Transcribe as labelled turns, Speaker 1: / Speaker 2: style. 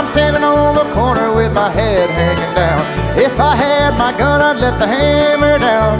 Speaker 1: standing on the corner with my head hanging down. If I had my gun, I'd let the hammer down.